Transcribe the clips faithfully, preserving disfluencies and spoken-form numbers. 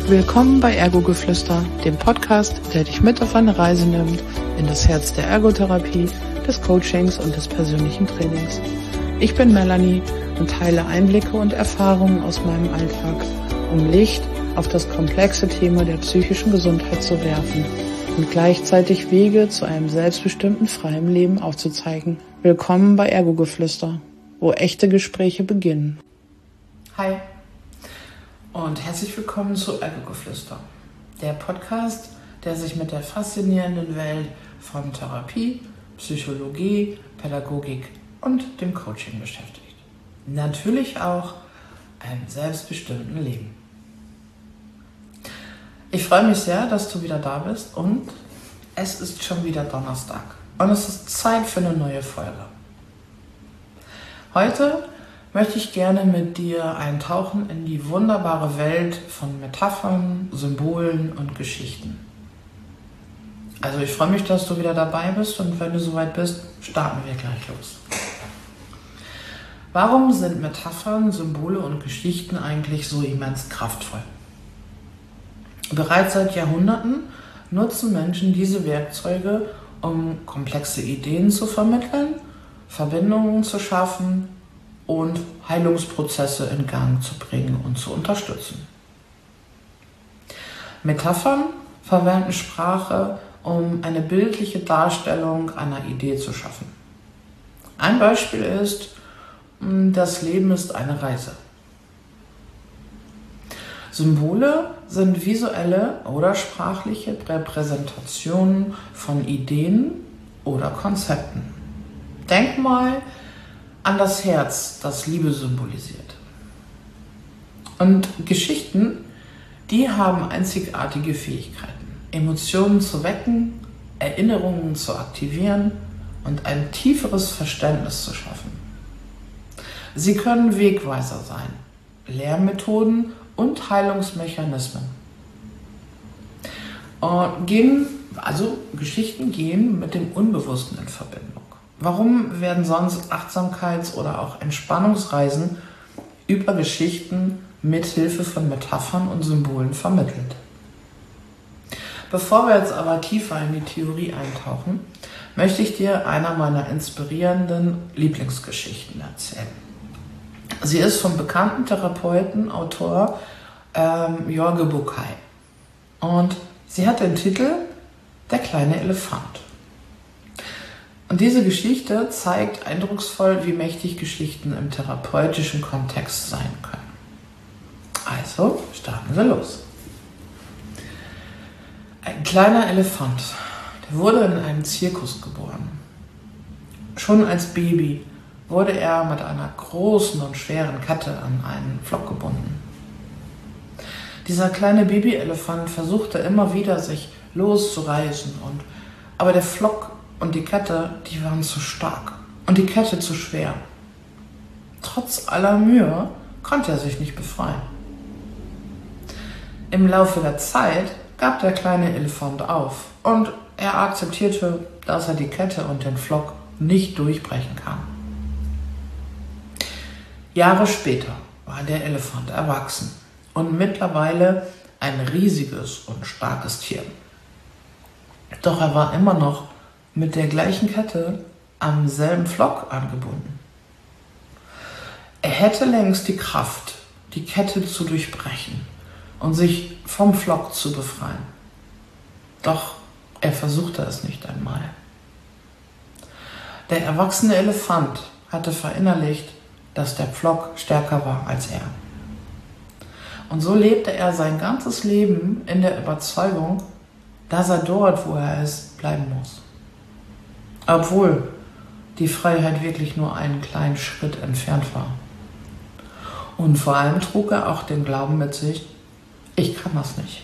Willkommen bei Ergo-Geflüster, dem Podcast, der dich mit auf eine Reise nimmt in das Herz der Ergotherapie, des Coachings und des persönlichen Trainings. Ich bin Melanie und teile Einblicke und Erfahrungen aus meinem Alltag, um Licht auf das komplexe Thema der psychischen Gesundheit zu werfen und gleichzeitig Wege zu einem selbstbestimmten, freien Leben aufzuzeigen. Willkommen bei Ergo-Geflüster, wo echte Gespräche beginnen. Hi und herzlich willkommen zu Ergo-Geflüster, der Podcast, der sich mit der faszinierenden Welt von Therapie, Psychologie, Pädagogik und dem Coaching beschäftigt. Natürlich auch einem selbstbestimmten Leben. Ich freue mich sehr, dass du wieder da bist und es ist schon wieder Donnerstag und es ist Zeit für eine neue Folge. Heute möchte ich gerne mit dir eintauchen in die wunderbare Welt von Metaphern, Symbolen und Geschichten. Also ich freue mich, dass du wieder dabei bist und wenn du soweit bist, starten wir gleich los. Warum sind Metaphern, Symbole und Geschichten eigentlich so immens kraftvoll? Bereits seit Jahrhunderten nutzen Menschen diese Werkzeuge, um komplexe Ideen zu vermitteln, Verbindungen zu schaffen und Heilungsprozesse in Gang zu bringen und zu unterstützen. Metaphern verwenden Sprache, um eine bildliche Darstellung einer Idee zu schaffen. Ein Beispiel ist, das Leben ist eine Reise. Symbole sind visuelle oder sprachliche Repräsentationen von Ideen oder Konzepten. Denk mal an das Herz, das Liebe symbolisiert. Und Geschichten, die haben einzigartige Fähigkeiten, Emotionen zu wecken, Erinnerungen zu aktivieren und ein tieferes Verständnis zu schaffen. Sie können Wegweiser sein, Lehrmethoden und Heilungsmechanismen. Und gehen, also Geschichten gehen mit dem Unbewussten in Verbindung. Warum werden sonst Achtsamkeits- oder auch Entspannungsreisen über Geschichten mit Hilfe von Metaphern und Symbolen vermittelt? Bevor wir jetzt aber tiefer in die Theorie eintauchen, möchte ich dir einer meiner inspirierenden Lieblingsgeschichten erzählen. Sie ist vom bekannten Therapeuten, Autor ähm, Jorge Bucay und sie hat den Titel Der kleine Elefant. Und diese Geschichte zeigt eindrucksvoll, wie mächtig Geschichten im therapeutischen Kontext sein können. Also starten wir los. Ein kleiner Elefant, der wurde in einem Zirkus geboren. Schon als Baby wurde er mit einer großen und schweren Kette an einen Pflock gebunden. Dieser kleine Babyelefant versuchte immer wieder, sich loszureißen, und, aber der Pflock und die Kette, die waren zu stark und die Kette zu schwer. Trotz aller Mühe konnte er sich nicht befreien. Im Laufe der Zeit gab der kleine Elefant auf und er akzeptierte, dass er die Kette und den Pflock nicht durchbrechen kann. Jahre später war der Elefant erwachsen und mittlerweile ein riesiges und starkes Tier. Doch er war immer noch mit der gleichen Kette am selben Pflock angebunden. Er hätte längst die Kraft, die Kette zu durchbrechen und sich vom Pflock zu befreien. Doch er versuchte es nicht einmal. Der erwachsene Elefant hatte verinnerlicht, dass der Pflock stärker war als er. Und so lebte er sein ganzes Leben in der Überzeugung, dass er dort, wo er ist, bleiben muss. Obwohl die Freiheit wirklich nur einen kleinen Schritt entfernt war. Und vor allem trug er auch den Glauben mit sich, ich kann das nicht.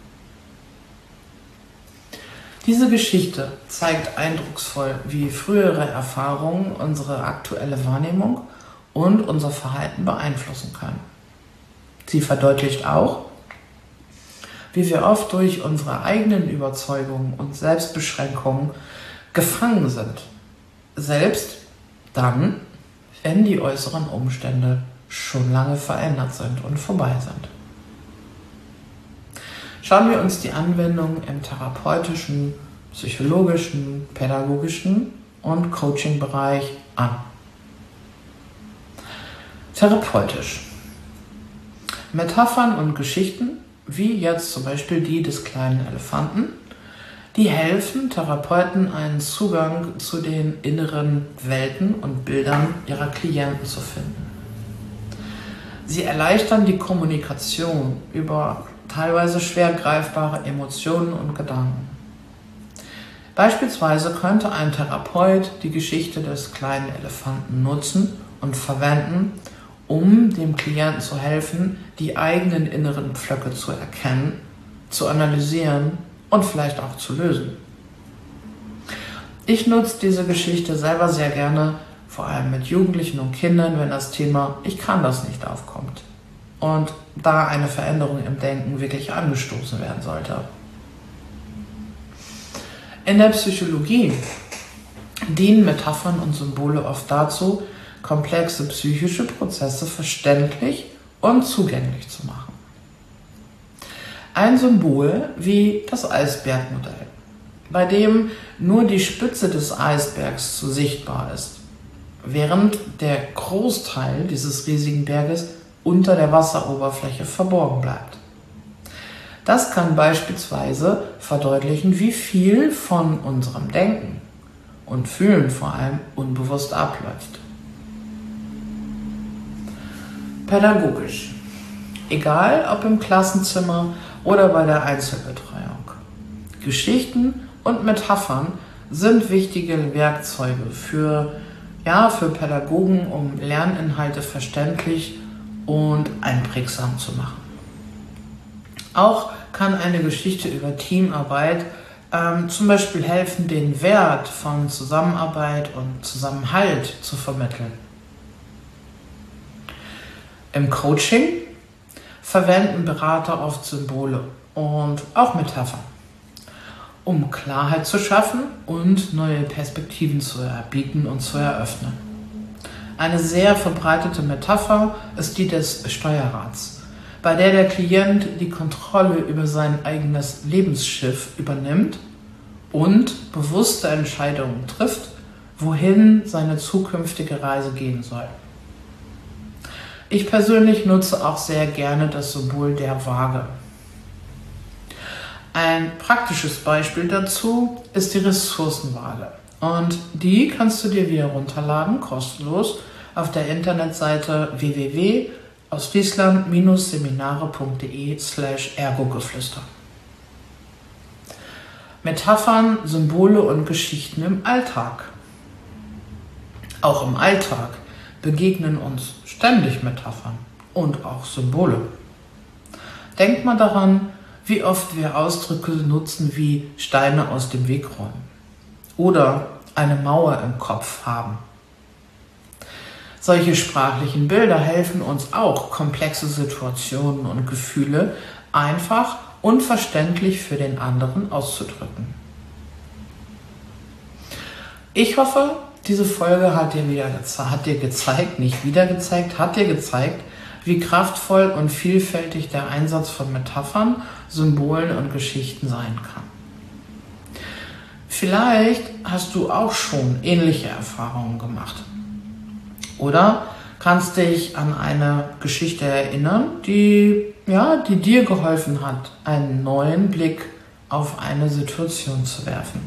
Diese Geschichte zeigt eindrucksvoll, wie frühere Erfahrungen unsere aktuelle Wahrnehmung und unser Verhalten beeinflussen können. Sie verdeutlicht auch, wie wir oft durch unsere eigenen Überzeugungen und Selbstbeschränkungen gefangen sind. Selbst dann, wenn die äußeren Umstände schon lange verändert sind und vorbei sind. schauen wir uns die Anwendung im therapeutischen, psychologischen, pädagogischen und Coaching-Bereich an. Therapeutisch. Metaphern und Geschichten, wie jetzt zum Beispiel die des kleinen Elefanten, die helfen Therapeuten, einen Zugang zu den inneren Welten und Bildern ihrer Klienten zu finden. Sie erleichtern die Kommunikation über teilweise schwer greifbare Emotionen und Gedanken. Beispielsweise könnte ein Therapeut die Geschichte des kleinen Elefanten nutzen und verwenden, um dem Klienten zu helfen, die eigenen inneren Pflöcke zu erkennen, zu analysieren und vielleicht auch zu lösen. Ich nutze diese Geschichte selber sehr gerne, vor allem mit Jugendlichen und Kindern, wenn das Thema „Ich kann das nicht" aufkommt und da eine Veränderung im Denken wirklich angestoßen werden sollte. In der Psychologie dienen Metaphern und Symbole oft dazu, komplexe psychische Prozesse verständlich und zugänglich zu machen. Ein Symbol wie das Eisbergmodell, bei dem nur die Spitze des Eisbergs so sichtbar ist, während der Großteil dieses riesigen Berges unter der Wasseroberfläche verborgen bleibt. Das kann beispielsweise verdeutlichen, wie viel von unserem Denken und Fühlen vor allem unbewusst abläuft. Pädagogisch. Egal ob im Klassenzimmer oder bei der Einzelbetreuung. Geschichten und Metaphern sind wichtige Werkzeuge für, ja, für Pädagogen, um Lerninhalte verständlich und einprägsam zu machen. Auch kann eine Geschichte über Teamarbeit ähm, zum Beispiel helfen, den Wert von Zusammenarbeit und Zusammenhalt zu vermitteln. Im Coaching verwenden Berater oft Symbole und auch Metaphern, um Klarheit zu schaffen und neue Perspektiven zu erbieten und zu eröffnen. Eine sehr verbreitete Metapher ist die des Steuerrads, bei der der Klient die Kontrolle über sein eigenes Lebensschiff übernimmt und bewusste Entscheidungen trifft, wohin seine zukünftige Reise gehen soll. Ich persönlich nutze auch sehr gerne das Symbol der Waage. Ein praktisches Beispiel dazu ist die Ressourcenwaage. Und die kannst du dir wieder runterladen, kostenlos, auf der Internetseite w w w punkt ostfriesland seminare punkt de slash ergogeflüster. Metaphern, Symbole und Geschichten im Alltag. Auch im Alltag begegnen uns ständig Metaphern und auch Symbole. Denkt mal daran, wie oft wir Ausdrücke nutzen wie Steine aus dem Weg räumen oder eine Mauer im Kopf haben. Solche sprachlichen Bilder helfen uns auch, komplexe Situationen und Gefühle einfach und verständlich für den anderen auszudrücken. Ich hoffe, diese Folge hat dir wieder geze- hat dir gezeigt, nicht wieder gezeigt, hat dir gezeigt, wie kraftvoll und vielfältig der Einsatz von Metaphern, Symbolen und Geschichten sein kann. Vielleicht hast du auch schon ähnliche Erfahrungen gemacht. Oder kannst dich an eine Geschichte erinnern, die, ja, die dir geholfen hat, einen neuen Blick auf eine Situation zu werfen.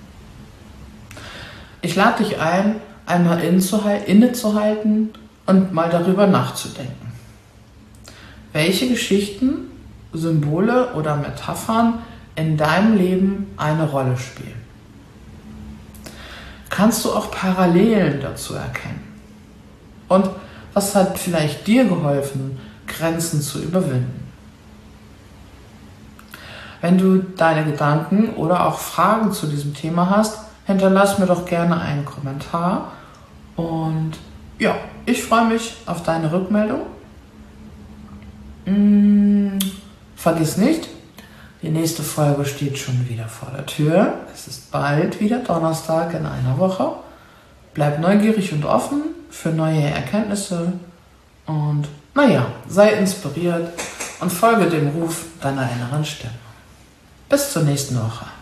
Ich lade dich ein, einmal innezuhalten und mal darüber nachzudenken. Welche Geschichten, Symbole oder Metaphern in deinem Leben eine Rolle spielen? Kannst du auch Parallelen dazu erkennen? Und was hat vielleicht dir geholfen, Grenzen zu überwinden? Wenn du deine Gedanken oder auch Fragen zu diesem Thema hast, hinterlass mir doch gerne einen Kommentar. Und ja, ich freue mich auf deine Rückmeldung. Hm, vergiss nicht, die nächste Folge steht schon wieder vor der Tür. Es ist bald wieder Donnerstag in einer Woche. Bleib neugierig und offen für neue Erkenntnisse und naja, sei inspiriert und folge dem Ruf deiner inneren Stimme. Bis zur nächsten Woche.